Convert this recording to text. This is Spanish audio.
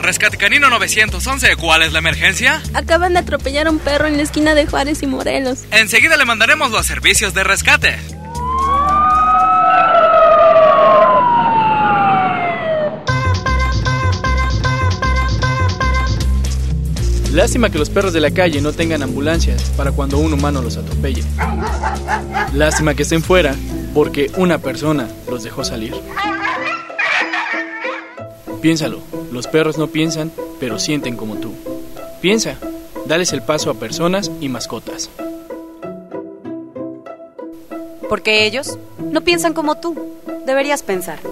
Rescate Canino 911, ¿cuál es la emergencia? Acaban de atropellar a un perro en la esquina de Juárez y Morelos. Enseguida le mandaremos los servicios de rescate. Lástima que los perros de la calle no tengan ambulancias para cuando un humano los atropelle. Lástima que estén fuera porque una persona los dejó salir. Piénsalo, los perros no piensan, pero sienten como tú. Piensa, dales el paso a personas y mascotas. Porque ellos no piensan como tú. Deberías pensar.